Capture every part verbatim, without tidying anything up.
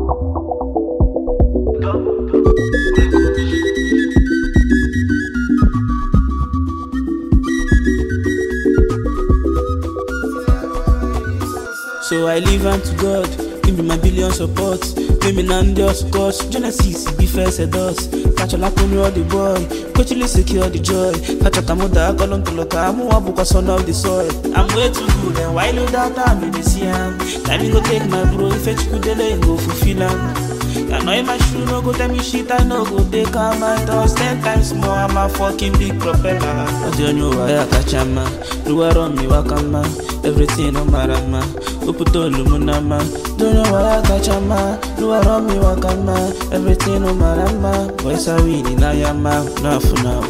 So I leave unto God, give me my billion support. Maybe none just cause Genesis be first at us. Catch a lap on the boy, coachly secure the joy. Catch a tamuda, call on to look, I'm a son of the soil. I'm way too good, and while you doubt I'm in the sea. Time you go take my bro, if you could delay, go fulfill him. I know my shoe no go tell me shit, I no go take on my toss ten times more. I'm a fucking big propeller. I don't know why I catch a man. You are on me, wakama. Everything on my rama. Uputo lumunama. Don't know why I catch a man. You are on me, wakama. Everything on my rama. Boys are winning, I am out. Now for now.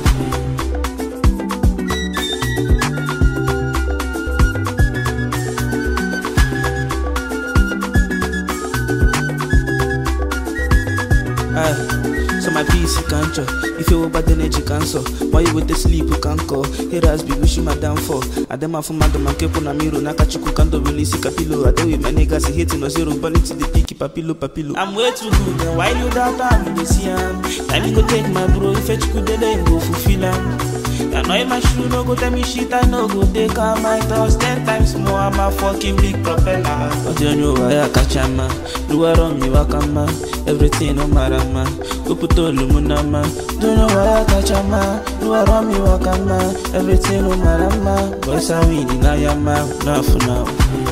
So my peace you can't chop. If you over the energy cancel, why you with the sleep you can't call. Haters be wishing my downfall. I dem a fuma do man kepo na miro. Nakachuku can't release a capillo. I do with my niggas hating no zero. Burning to the picky papillo papillo. I'm way too good and while you doubt I'm in the sea. Time you go take my bro. If you could then go fulfill him. I know my shoe no go tell me shit, I no go take on my toss ten times more. I'm a fucking big propeller. But you know why I catch a man. You are on me, wakama. Everything on my rama. Uputo lumunama. Don't know why I catch a man. You are on me, wakama. Everything on my rama. Boys are winning, I am out. Now for now.